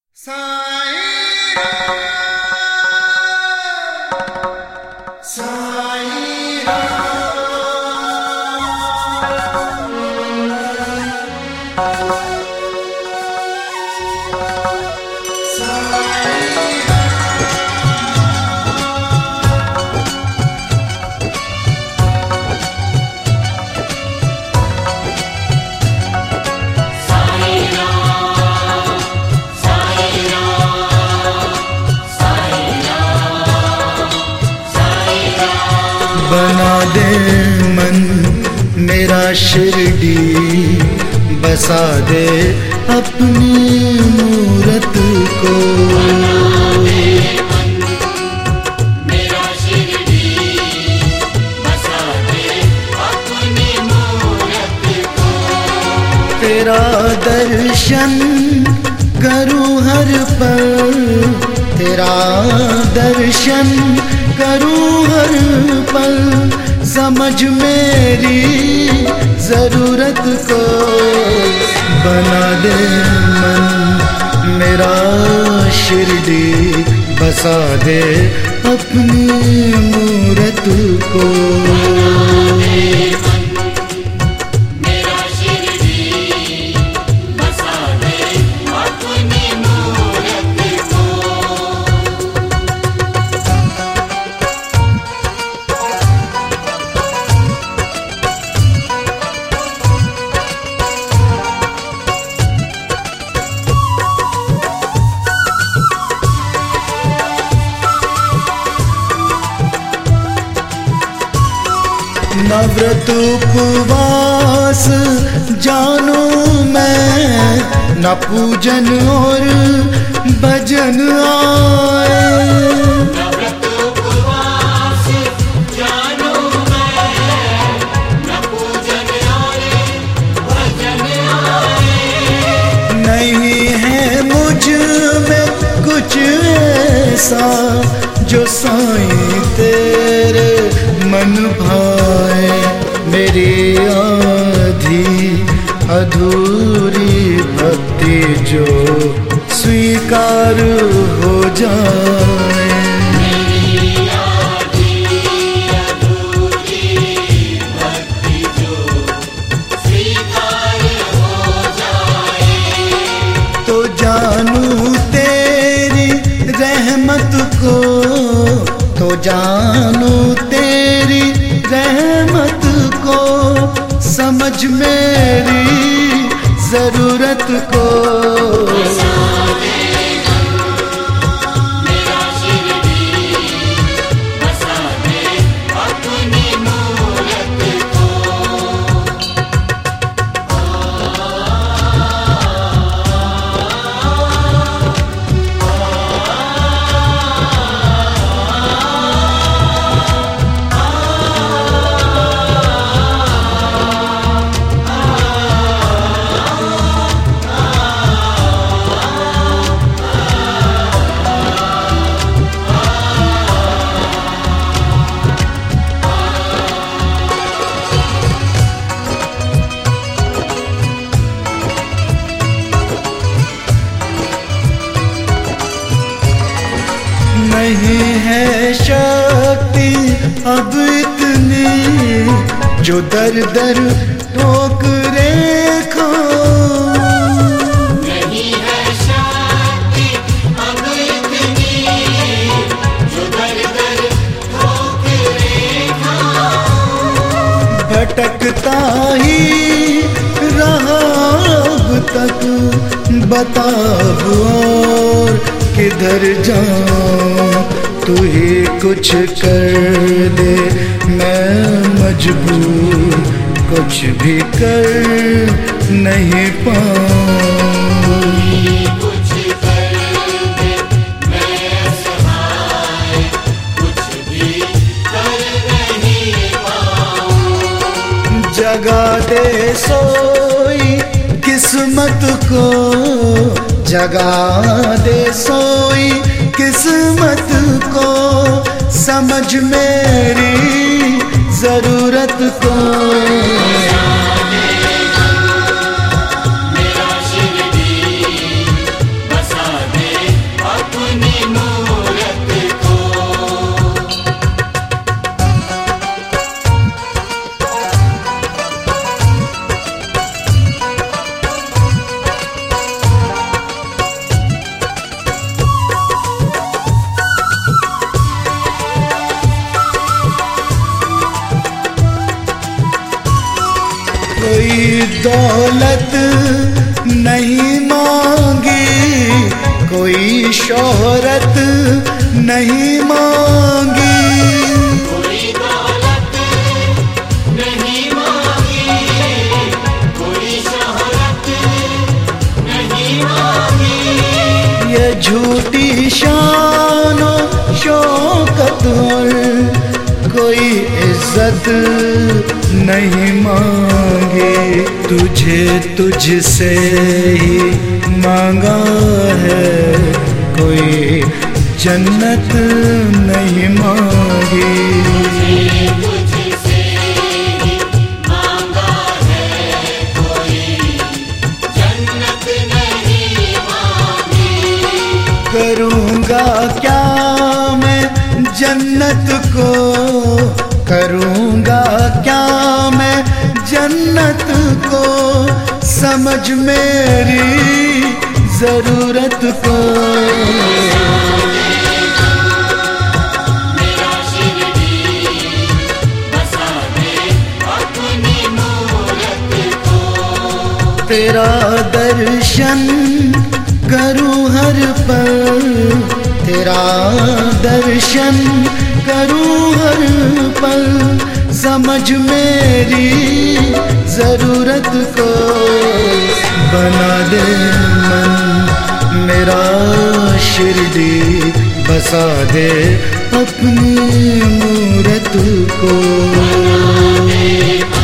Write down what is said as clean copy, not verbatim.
साईं साईं बना दे मन मेरा शिरडी, बसा दे अपनी मूरत को। बना दे मन मेरा शिरडी, बसा दे अपनी मूरत को। तेरा दर्शन करूं हर पल, तेरा दर्शन करूं हर पल, समझ मेरी जरूरत को। बना दे मन मेरा शिरडी, बसा दे अपनी मूरत को। नव्रत उपवास जानू मैं, न पूजन और भजन आए। नव्रत उपवास जानू मैं, न पूजन और भजन आए। नहीं है मुझ में कुछ ऐसा जो साईं तेरे मन भाए। मेरी आधी अधूरी भक्ति जो स्वीकार हो जाए। मेरी आधी अधूरी भक्ति जो स्वीकार हो जाए। तो जानू तेरी रहमत को, तो जानू तेरी रहमत को, समझ मेरी जरूरत को। नहीं है शक्ति अब इतनी जो दर दर ठोकरे खाऊं। नहीं है शक्ति अब इतनी जो दर दर ठोकरे खाऊं। भटकता ही रहा अब तक, बता और किधर जाऊं। तू ही कुछ कर दे, मैं मजबूर कुछ भी कर नहीं पाऊं। कुछ कर दे, मैं असहाय कुछ भी कर नहीं पाऊं। जगा दे सोई किस्मत को, जगा दे सोई किस्मत को, समझ मेरी जरूरत को। मेरा शिरडी बसा दे दौलत नहीं मांगी, कोई शोहरत नहीं मांगी, कोई दौलत नहीं मांगी, कोई शोहरत नहीं मांगी। ये झूठी शानो शौकत और कोई इज्जत नहीं मांगी, तुझे तुझसे ही मांगा है, कोई जन्नत नहीं मांगी। तुझसे ही मांगा है, कोई जन्नत नहीं मांगी। करूँगा क्या मैं जन्नत को, करूँगा क्या मैं जन्नत को, समझ मेरी जरूरत को। मेरा शिरडी बसा दे अपनी मूरत को। तेरा दर्शन करूं हर पल, तेरा दर्शन करूं हर पल, समझ मेरी जरूरत को। बना दे मन मेरा शिरडी, बसा दे अपनी मूरत को।